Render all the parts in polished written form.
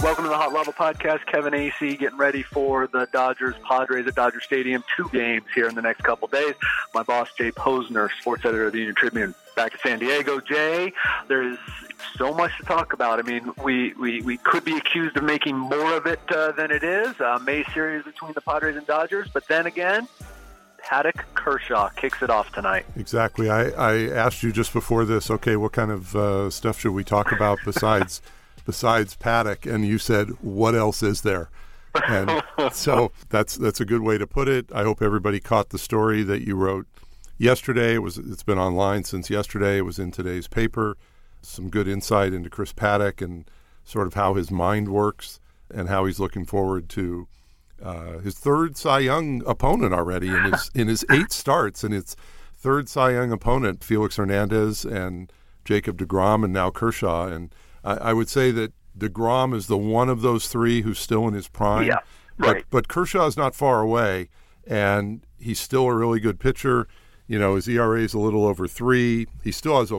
Welcome to the Hot Lava Podcast. Kevin AC getting ready for the Dodgers-Padres at Dodger Stadium. 2 games here in the next couple days. My boss, Jay Posner, sports editor of the Union Tribune, back to San Diego. Jay, there's so much to talk about. I mean, we could be accused of making more of it than it is. May series between the Padres and Dodgers, but then again, Paddock Kershaw kicks it off tonight. Exactly. I asked you just before this, okay, what kind of stuff should we talk about besides Paddock? And you said, what else is there? And so that's a good way to put it. I hope everybody caught the story that you wrote yesterday. It's been online since yesterday. It was in today's paper. Some good insight into Chris Paddock and sort of how his mind works and how he's looking forward to his third Cy Young opponent already in his 8 starts, and his third Cy Young opponent, Felix Hernandez and Jacob deGrom, and now Kershaw. And I would say that deGrom is the one of those 3 who's still in his prime. Yeah, right. But Kershaw is not far away, and he's still a really good pitcher. You know, his ERA is a little over 3. He still has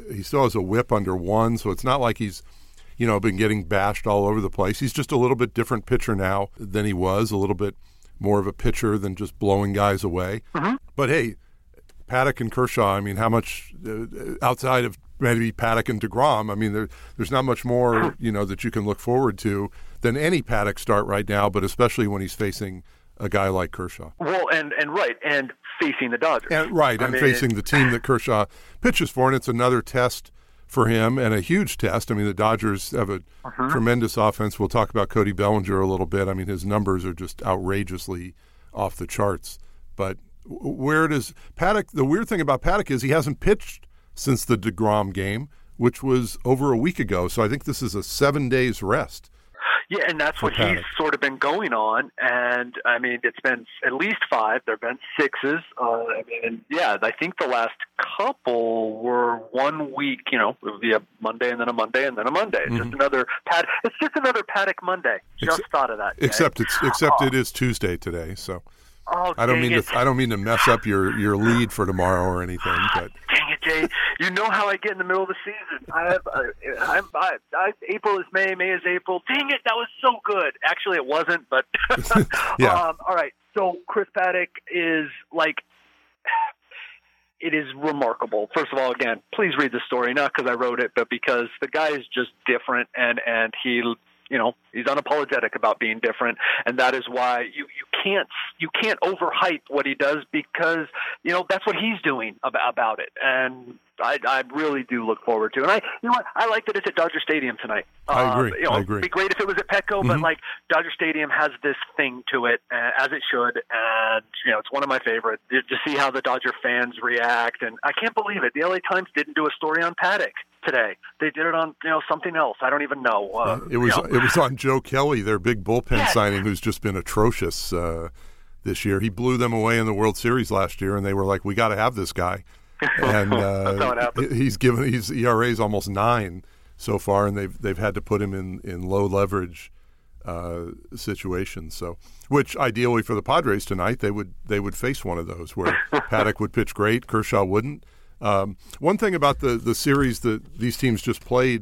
a WHIP under 1, so it's not like he's, been getting bashed all over the place. He's just a little bit different pitcher now than he was, a little bit more of a pitcher than just blowing guys away. Mm-hmm. But hey, Paddock and Kershaw, I mean, how much outside of maybe Paddock and deGrom, I mean, there's not much more, that you can look forward to than any Paddock start right now, but especially when he's facing a guy like Kershaw. Well, and facing the Dodgers. And facing the team that Kershaw pitches for, and it's another test for him and a huge test. I mean, the Dodgers have a tremendous offense. We'll talk about Cody Bellinger a little bit. I mean, his numbers are just outrageously off the charts. But where does Paddock – the weird thing about Paddock is he hasn't pitched since the deGrom game, which was over a week ago. So I think this is a 7 days rest. Yeah, and that's what he's sort of been going on. And, I mean, it's been at least 5. There have been 6s. I think the last couple were 1 week, it would be a Monday and then a Monday and then a Monday. It's just another Paddock Monday. Just thought of that. Except it is Tuesday today, so I don't mean to mess up your lead for tomorrow or anything, but dang it, Jay. You know how I get in the middle of the season. April is May is April. Dang it, that was so good. Actually, it wasn't, but yeah. All right. So Chris Paddock is it is remarkable. First of all, again, please read the story, not because I wrote it, but because the guy is just different, and he, he's unapologetic about being different, and that is why you can't overhype what he does, because that's what he's doing about it, and I really do look forward to it. And I like that it's at Dodger Stadium tonight. I agree. It'd be great if it was at Petco, but Dodger Stadium has this thing to it, as it should, and it's one of my favorites to see how the Dodger fans react. And I can't believe it. The LA Times didn't do a story on Paddock today. They did it on something else. I don't even know. It was on Joe Kelly, their big bullpen signing, who's just been atrocious this year. He blew them away in the World Series last year, and they were like, "We got to have this guy." And that's how it happened. His ERA is almost 9 so far, and they've had to put him in low leverage situations. So, which ideally for the Padres tonight, they would face one of those where Paddock would pitch great, Kershaw wouldn't. One thing about the series that these teams just played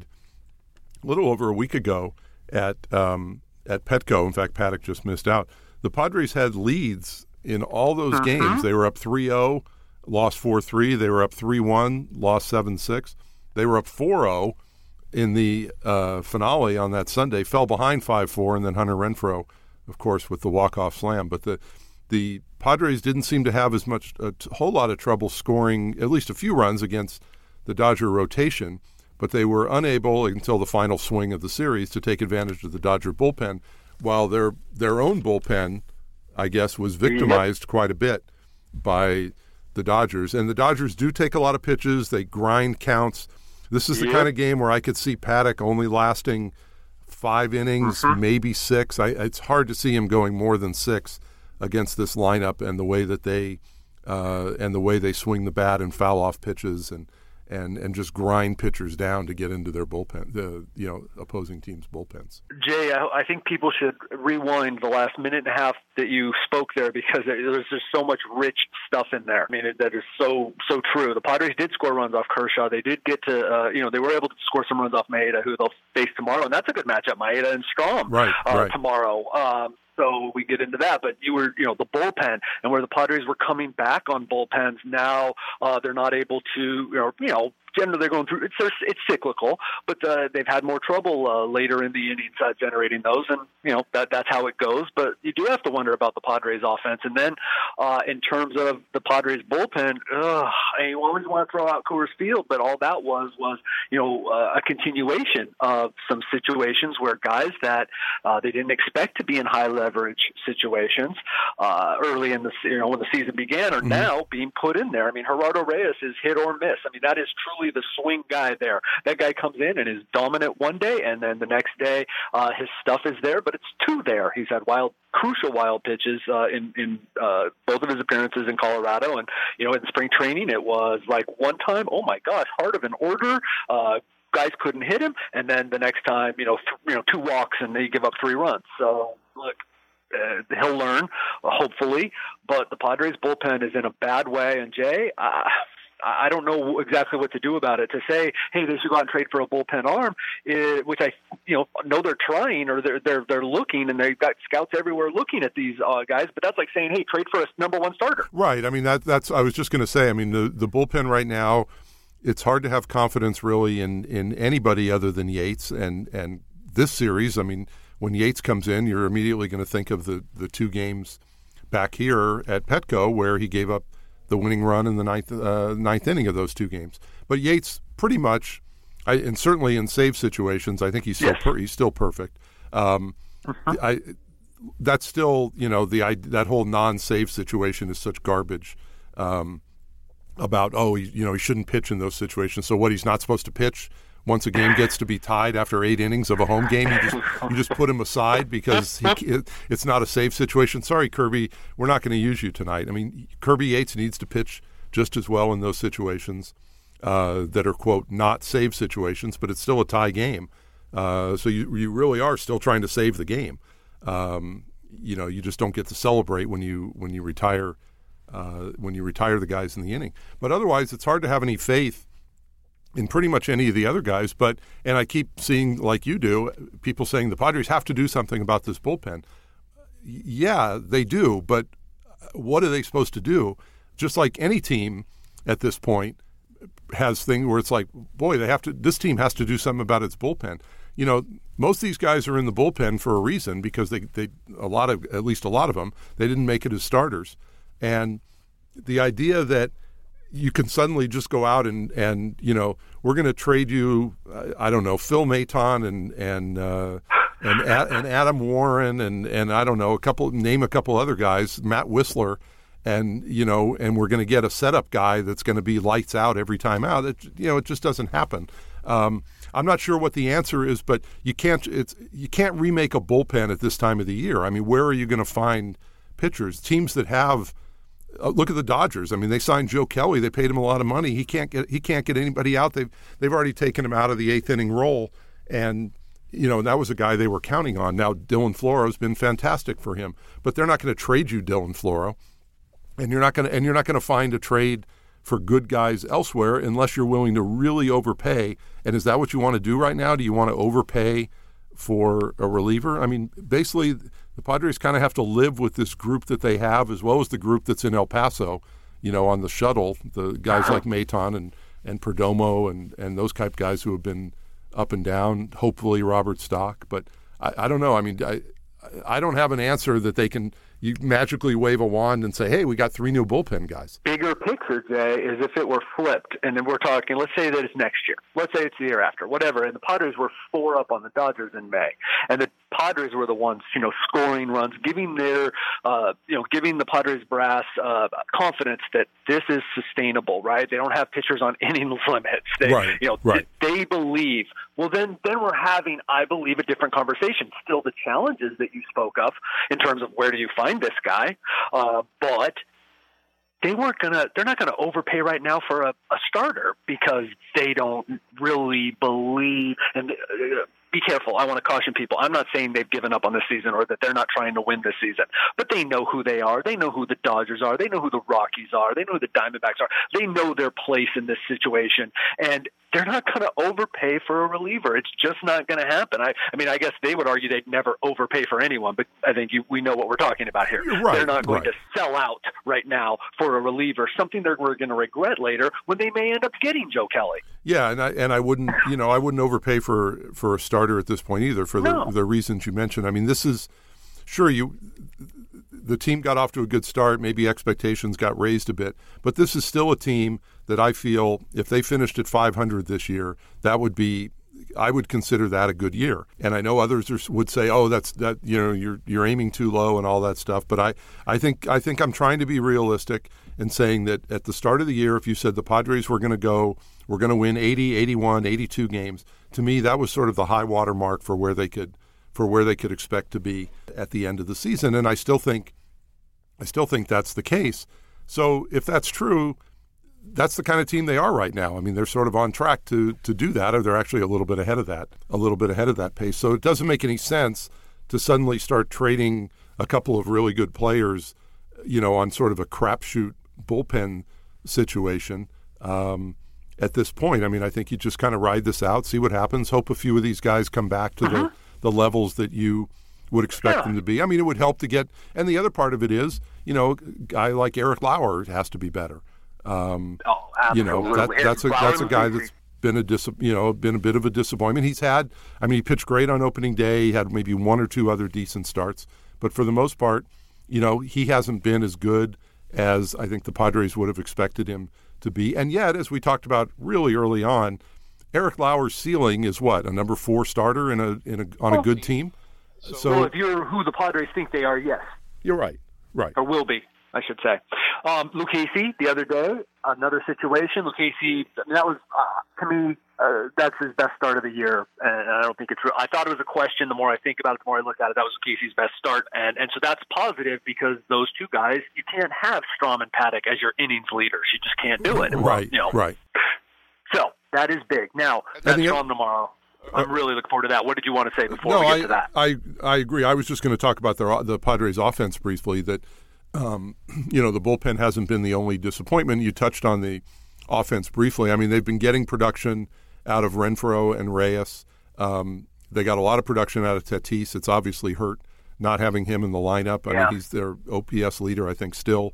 a little over a week ago at Petco. In fact, Paddock just missed out. The Padres had leads in all those games. They were up 3-0. Lost 4-3. They were up 3-1, lost 7-6. They were up 4-0 in the finale on that Sunday, fell behind 5-4, and then Hunter Renfroe, of course, with the walk-off slam. But the Padres didn't seem to have a whole lot of trouble scoring at least a few runs against the Dodger rotation, but they were unable until the final swing of the series to take advantage of the Dodger bullpen, while their own bullpen, I guess, was victimized quite a bit by the Dodgers. And the Dodgers do take a lot of pitches. They grind counts. This is the kind of game where I could see Paddock only lasting 5 innings, maybe 6. It's hard to see him going more than 6 against this lineup and the way that they swing the bat and foul off pitches and just grind pitchers down to get into their bullpen, opposing teams' bullpens. Jay, I think people should rewind the last minute and a half that you spoke there, because there's just so much rich stuff in there. I mean, that is so true. The Padres did score runs off Kershaw. They did get to, they were able to score some runs off Maeda, who they'll face tomorrow, and that's a good matchup, Maeda and Strom tomorrow. So we get into that, but the bullpen, and where the Padres were coming back on bullpens, now they're not able to, generally they're going through, it's cyclical, but they've had more trouble later in the innings generating those, and that's how it goes. But you do have to wonder about the Padres offense. And then in terms of the Padres bullpen, you always want to throw out Coors Field, but all that was a continuation of some situations where guys that they didn't expect to be in high leverage situations early in the when the season began are now being put in there. I mean, Gerardo Reyes is hit or miss. I mean, that is truly the swing guy there. That guy comes in and is dominant one day, and then the next day his stuff is there, but it's two there. He's had crucial wild pitches in both of his appearances in Colorado, and in spring training it was like one time, oh my gosh, heart of an order. Guys couldn't hit him, and then the next time, two walks and they give up 3 runs. So look, he'll learn, hopefully, but the Padres bullpen is in a bad way. And Jay, I don't know exactly what to do about it. To say, hey, they should go out and trade for a bullpen arm, which I know they're trying, or they're looking, and they've got scouts everywhere looking at these guys. But that's like saying, hey, trade for a number 1 starter. Right. I mean, that's. I was just going to say. I mean, the bullpen right now, it's hard to have confidence really in anybody other than Yates. And this series, I mean, when Yates comes in, you're immediately going to think of the 2 games back here at Petco where he gave up the winning run in the ninth inning of those 2 games. But Yates pretty much, and certainly in save situations, I think he's still perfect. That's still, that whole non-save situation is such garbage about, he shouldn't pitch in those situations. So what, he's not supposed to pitch once a game gets to be tied after 8 innings of a home game? You just put him aside because it's not a save situation. Sorry, Kirby, we're not going to use you tonight. I mean, Kirby Yates needs to pitch just as well in those situations that are, quote, not save situations, but it's still a tie game. So you really are still trying to save the game. You just don't get to celebrate when you retire the guys in the inning. But otherwise, it's hard to have any faith in pretty much any of the other guys. And I keep seeing, like you do, people saying the Padres have to do something about this bullpen. Yeah, they do, but what are they supposed to do? Just like any team at this point has things where it's like, boy, this team has to do something about its bullpen. Most of these guys are in the bullpen for a reason, because at least a lot of them, they didn't make it as starters. And the idea that you can suddenly just go out and we're going to trade you, I don't know, Phil Maton and Adam Warren and I don't know, name a couple other guys, Matt Whistler, and we're going to get a setup guy that's going to be lights out every time out. It just doesn't happen. I'm not sure what the answer is, but you can't remake a bullpen at this time of the year. I mean, where are you going to find pitchers? Teams that have look at the Dodgers. I mean, they signed Joe Kelly. They paid him a lot of money. He can't get anybody out. They've already taken him out of the 8th inning role, and that was a guy they were counting on. Now Dylan Floro's been fantastic for him, but they're not going to trade you Dylan Floro, and you're not going to find a trade for good guys elsewhere unless you're willing to really overpay. And is that what you want to do right now? Do you want to overpay for a reliever? I mean, basically, the Padres kind of have to live with this group that they have, as well as the group that's in El Paso, on the shuttle, the guys like Maton and Perdomo and those type guys who have been up and down, hopefully Robert Stock. But I don't know. I mean, I don't have an answer that you magically wave a wand and say, hey, we got 3 new bullpen guys. Bigger picture, Jay, is if it were flipped, and then we're talking, let's say that it's next year. Let's say it's the year after, whatever, and the Padres were 4 up on the Dodgers in May. And the Padres were the ones, scoring runs, giving the Padres brass confidence that this is sustainable, right? They don't have pitchers on innings limits. They believe. Well, then we're having, I believe, a different conversation. Still the challenges that you spoke of in terms of where do you find this guy, but they're not gonna overpay right now for a starter because they don't really believe. And be careful. I want to caution people. I'm not saying they've given up on this season or that they're not trying to win this season, but they know who they are. They know who the Dodgers are. They know who the Rockies are. They know who the Diamondbacks are. They know their place in this situation, and they're not going to overpay for a reliever. It's just not going to happen. I mean, I guess they would argue they'd never overpay for anyone, but I think we know what we're talking about here. Right, they're not going to sell out right now for a reliever, something they're going to regret later when they may end up getting Joe Kelly. Yeah, and I wouldn't overpay for a starter at this point either for the reasons you mentioned. I mean, this is sure the team got off to a good start, maybe expectations got raised a bit, but this is still a team that I feel if they finished at 500 this year, I would consider that a good year. And I know others would say, "Oh, you're aiming too low" and all that stuff. But I think I'm trying to be realistic in saying that at the start of the year, if you said the Padres were going to win 80, 81, 82 games, to me that was sort of the high water mark for where they could expect to be at the end of the season. And I still think that's the case. So if that's true, that's the kind of team they are right now. I mean, they're sort of on track to do that, or they're actually a little bit ahead of that pace. So it doesn't make any sense to suddenly start trading a couple of really good players, on sort of a crapshoot bullpen situation at this point. I mean, I think you just kind of ride this out, see what happens, hope a few of these guys come back to the levels that you would expect them to be. I mean, it would help to get – and the other part of it is, a guy like Eric Lauer has to be better. Absolutely. That's a guy that's been a bit of a disappointment. He pitched great on opening day. He had maybe one or two other decent starts, but for the most part, he hasn't been as good as I think the Padres would have expected him to be. And yet, as we talked about really early on, Eric Lauer's ceiling is what, a number 4 starter on a good team. So if you're who the Padres think they are, yes, you're right, or will be, I should say. Lucchesi, the other day, another situation. Lucchesi, that was, to me, that's his best start of the year. And I don't think it's real. I thought it was a question. The more I think about it, the more I look at it, that was Lucchesi's best start. And so that's positive because those two guys, you can't have Strom and Paddock as your innings leaders. You just can't do it. Right, right. So that is big. Now, that's Strom tomorrow. I'm really looking forward to that. What did you want to say before we get to that? I agree. I was just going to talk about the Padres offense briefly, that the bullpen hasn't been the only disappointment. You touched on the offense briefly. I mean, they've been getting production out of Renfroe and Reyes. They got a lot of production out of Tatis. It's obviously hurt not having him in the lineup. I mean, he's their OPS leader, I think, still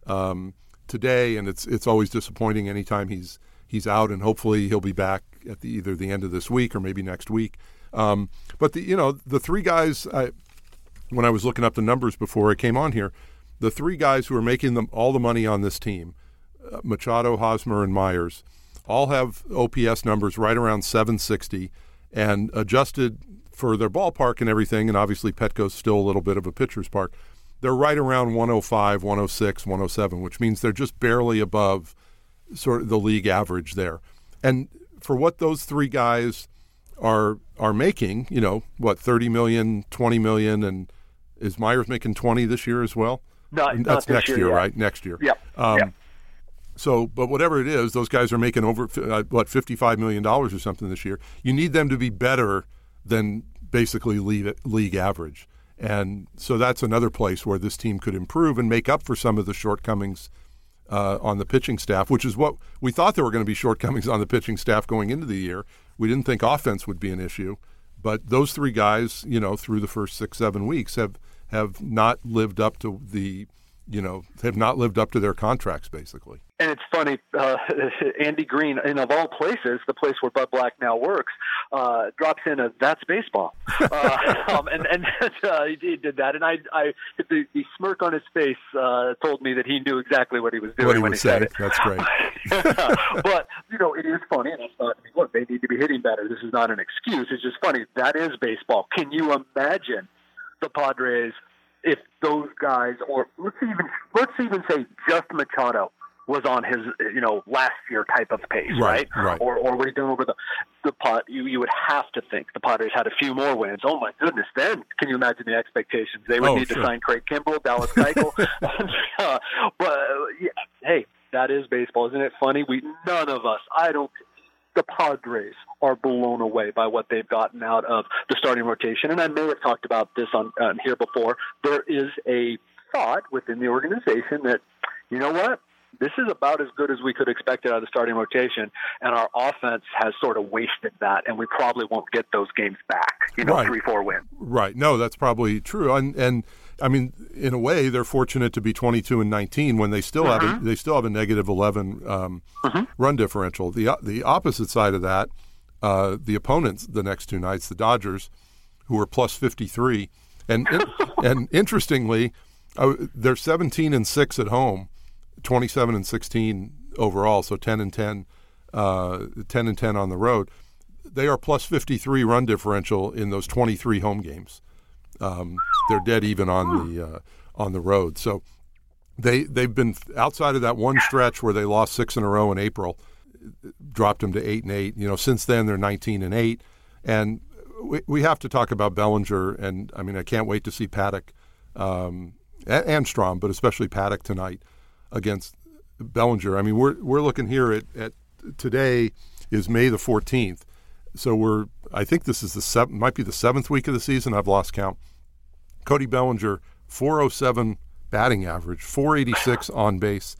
today, and it's always disappointing anytime he's out, and hopefully he'll be back at either the end of this week or maybe next week. But the three guys, when I was looking up the numbers before I came on here, the three guys who are making all the money on this team, Machado, Hosmer, and Myers, all have OPS numbers right around 760, and adjusted for their ballpark and everything, and obviously Petco's still a little bit of a pitcher's park, they're right around 105, 106, 107, which means they're just barely above sort of the league average there. And for what those three guys are making, what, 30 million, 20 million, and is Myers making 20 this year as well? That's next year, right? Next year. Yep. So, but whatever it is, those guys are making over, $55 million or something this year. You need them to be better than basically league average. And so that's another place where this team could improve and make up for some of the shortcomings on the pitching staff, which is what we thought there were going to be shortcomings on the pitching staff going into the year. We didn't think offense would be an issue. But those three guys, through the first 6-7 weeks have not lived up to their contracts, basically. And it's funny, Andy Green, of all places, the place where Bud Black now works, drops in a "That's baseball," and he did that. And the smirk on his face told me that he knew exactly what he was doing when he said it. That's great. But it is funny, and I thought, look, they need to be hitting better. This is not an excuse. It's just funny. That is baseball. Can you imagine the Padres if those guys, or let's even say just Machado, was on his, last year type of pace, right? Or we're doing over the pot. You would have to think the Padres had a few more wins. Oh my goodness! Then can you imagine the expectations? They would need to sign Craig Kimbrell, Dallas Keuchel. But hey, that is baseball. Isn't it funny? The Padres are blown away by what they've gotten out of the starting rotation. And I may have talked about this on here before. There is a thought within the organization that, you know what? This is about as good as we could expect out of the starting rotation, and our offense has sort of wasted that, and we probably won't get those games back, right. 3-4 wins. Right. No, that's probably true. And I mean, in a way, they're fortunate to be 22-19 when they still have a negative 11 run differential. The opposite side of that, the opponents the next two nights, the Dodgers, who are plus 53, and interestingly, they're 17-6 at home, 27-16 overall, so 10-10 on the road. They are plus 53 run differential in those 23 home games. They're dead even on the road. So they've been outside of that one stretch where they lost 6 in a row in April, dropped them to 8-8. Since then they're 19-8, and we have to talk about Bellinger. And I mean, I can't wait to see Paddock and Strom, but especially Paddock tonight against Bellinger. I mean, we're looking here at today is May the 14th. So I think this is might be the 7th week of the season. I've lost count. Cody Bellinger, 407 batting average, 486 on base,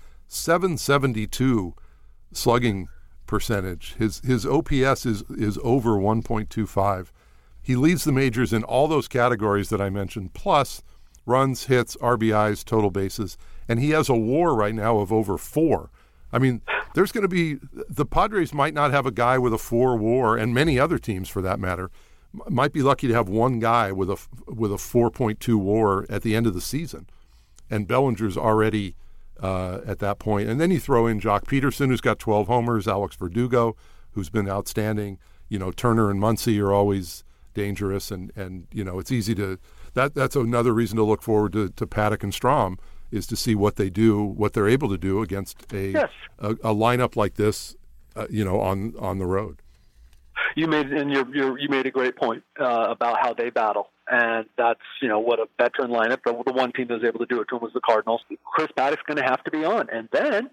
772 slugging percentage. His OPS is over 1.25. He leads the majors in all those categories that I mentioned, plus runs, hits, RBIs, total bases, and he has a WAR right now of over 4. I mean, there's going to be the Padres might not have a guy with a 4 WAR, and many other teams for that matter might be lucky to have one guy with a 4.2 WAR at the end of the season, and Bellinger's already at that point. And then you throw in Jock Peterson, who's got 12 homers, Alex Verdugo, who's been outstanding. Turner and Muncy are always dangerous, and it's easy to that's another reason to look forward to Paddock and Strom, is to see what they're able to do against a lineup like this, on the road. You made a great point about how they battle, and that's what a veteran lineup. The one team that was able to do it to them was the Cardinals. Chris Paddock's going to have to be on, and then,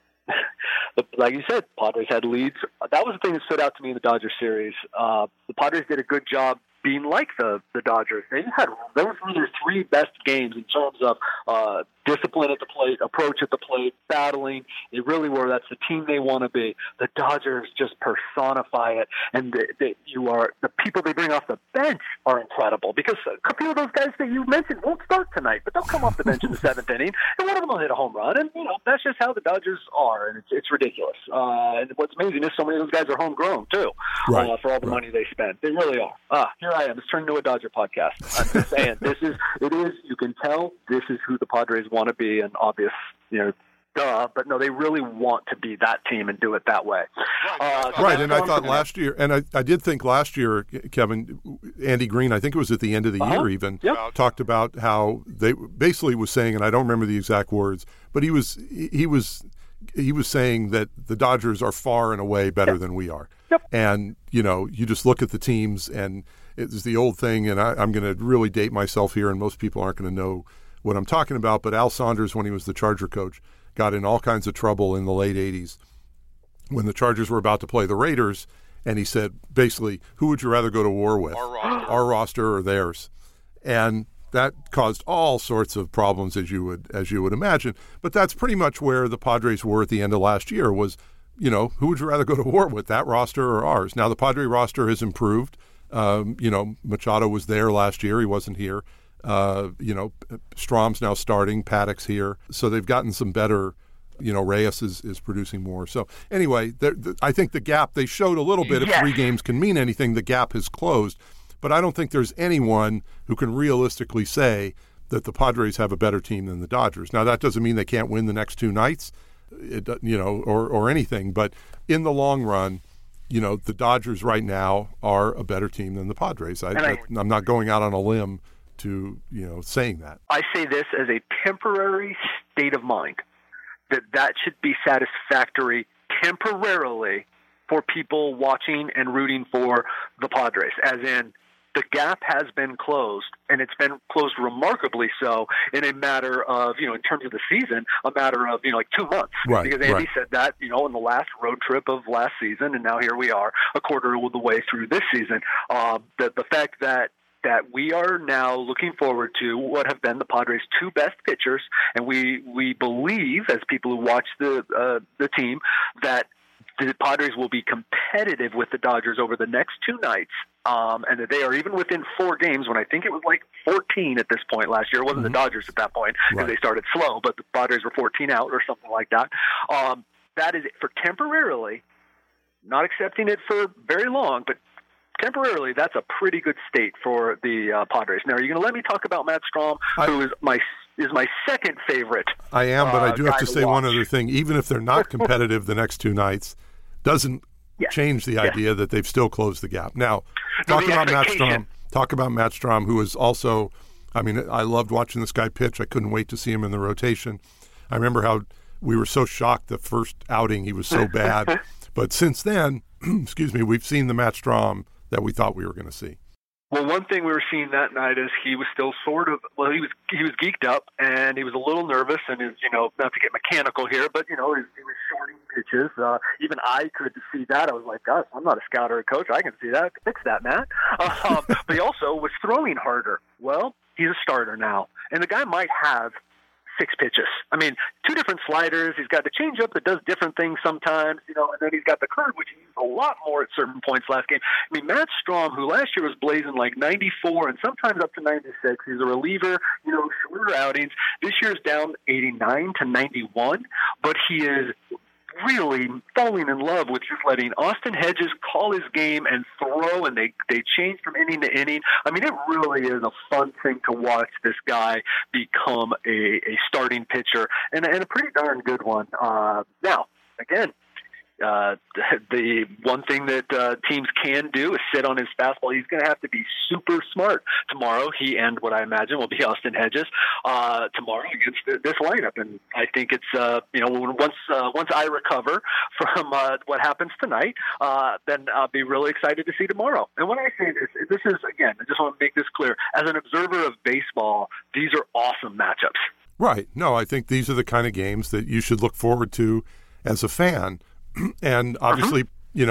like you said, Padres had leads. That was the thing that stood out to me in the Dodgers series. The Padres did a good job being like the Dodgers. They were through their 3 best games in terms of discipline at the plate, approach at the plate, battling. They really were. That's the team they want to be. The Dodgers just personify it, and the people they bring off the bench are incredible, because a few of those guys that you mentioned won't start tonight, but they'll come off the bench in the 7th inning, and one of them will hit a home run, and that's just how the Dodgers are, and it's ridiculous. And what's amazing is so many of those guys are homegrown too, right, for all the money they spend. They really are. Here I am. It's turned into a Dodger podcast. I'm just saying, you can tell this is who the Padres want to be, and obvious, but no, they really want to be that team and do it that way. Right, and I thought last year, and I did think last year, Kevin, Andy Green, I think it was at the end of the year even, talked about how they basically was saying, and I don't remember the exact words, but he was saying that the Dodgers are far and away better than we are. Yep. And, you just look at the teams, and it's the old thing, and I'm going to really date myself here, and most people aren't going to know what I'm talking about, but Al Saunders, when he was the Charger coach, got in all kinds of trouble in the late 80s when the Chargers were about to play the Raiders, and he said, basically, who would you rather go to war with, our roster or theirs? And that caused all sorts of problems, as you would imagine. But that's pretty much where the Padres were at the end of last year was, who would you rather go to war with, that roster or ours? Now, the Padre roster has improved. Machado was there last year. He wasn't here. Strom's now starting. Paddock's here. So they've gotten some better. Reyes is producing more. So anyway, I think the gap, they showed a little bit. If 3 games can mean anything, the gap has closed. But I don't think there's anyone who can realistically say that the Padres have a better team than the Dodgers. Now, that doesn't mean they can't win the next 2 nights, or anything. But in the long run, the Dodgers right now are a better team than the Padres. I'm not going out on a limb to, saying that. I say this as a temporary state of mind, that should be satisfactory temporarily for people watching and rooting for the Padres, as in the gap has been closed, and it's been closed remarkably so in a matter of, in terms of the season, a matter of, like 2 months. Right, because Andy right. said that, in the last road trip of last season, and now here we are, a quarter of the way through this season. The fact that we are now looking forward to what have been the Padres' two best pitchers, and we believe, as people who watch the team, that the Padres will be competitive with the Dodgers over the next two nights, and that they are even within 4 games, when I think it was like 14 at this point last year. It wasn't the Dodgers at that point because they started slow, but the Padres were 14 out or something like that. That is for temporarily, not accepting it for very long, but temporarily, that's a pretty good state for the Padres. Now, are you going to let me talk about Matt Strahm, who is my second favorite? I am, but I do have to say watch. one other thing. Even if they're not competitive the next 2 nights, doesn't change the idea that they've still closed the gap. Now, talk about Matt Strahm, who is also, I loved watching this guy pitch. I couldn't wait to see him in the rotation. I remember how we were so shocked the first outing he was so bad. But since then, we've seen the Matt Strahm that we thought we were going to see. Well, one thing we were seeing that night is he was still he was geeked up, and he was a little nervous, and his, not to get mechanical here, but he was shorting pitches. Even I could see that. I was like, gosh, I'm not a scout or a coach. I can see that. I can fix that, Matt. But he also was throwing harder. Well, he's a starter now, and the guy might have 6 pitches. 2 different sliders. He's got the changeup that does different things sometimes, and then he's got the curve, which he used a lot more at certain points last game. Matt Strahm, who last year was blazing like 94 and sometimes up to 96, he's a reliever, shorter outings. This year's down 89 to 91, but he is really falling in love with just letting Austin Hedges call his game and throw, and they change from inning to inning. It really is a fun thing to watch this guy become a starting pitcher, and a pretty darn good one. Now, again, the one thing that teams can do is sit on his fastball. He's going to have to be super smart tomorrow. He and what I imagine will be Austin Hedges tomorrow against this lineup. And I think it's once I recover from what happens tonight, then I'll be really excited to see tomorrow. And when I say this is, again, I just want to make this clear. As an observer of baseball, these are awesome matchups. Right. No, I think these are the kind of games that you should look forward to as a fan. And obviously,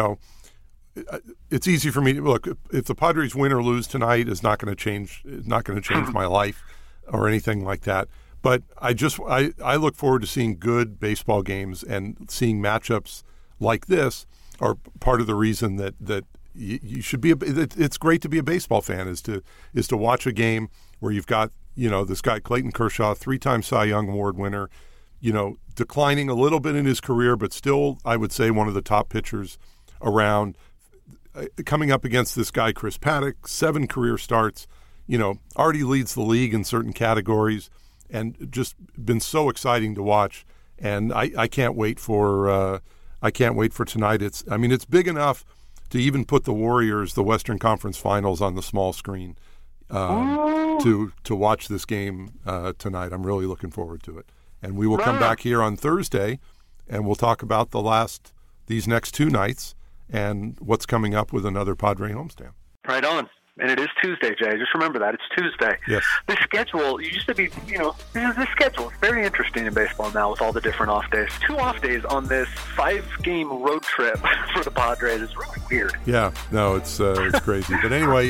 it's easy for me to look. If the Padres win or lose tonight, is not going to change. It's not going to change my life or anything like that. But I look forward to seeing good baseball games, and seeing matchups like this are part of the reason that you should be. It's great to be a baseball fan. Is to watch a game where you've got this guy Clayton Kershaw, 3-time Cy Young Award winner. Declining a little bit in his career, but still, I would say, one of the top pitchers around. Coming up against this guy, Chris Paddack, 7 career starts, already leads the league in certain categories, and just been so exciting to watch. And I can't wait for tonight. It's big enough to even put the Warriors, the Western Conference Finals, on the small screen to watch this game tonight. I'm really looking forward to it. And we will come back here on Thursday, and we'll talk about these next 2 nights and what's coming up with another Padre homestand. Right on. And it is Tuesday, Jay. Just remember that. It's Tuesday. Yes. The schedule used to be, the schedule is very interesting in baseball now with all the different off days. 2 off days on this 5-game road trip for the Padres is really weird. Yeah. No, it's crazy. But anyway,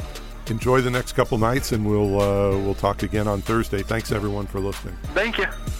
enjoy the next couple nights, and we'll talk again on Thursday. Thanks, everyone, for listening. Thank you.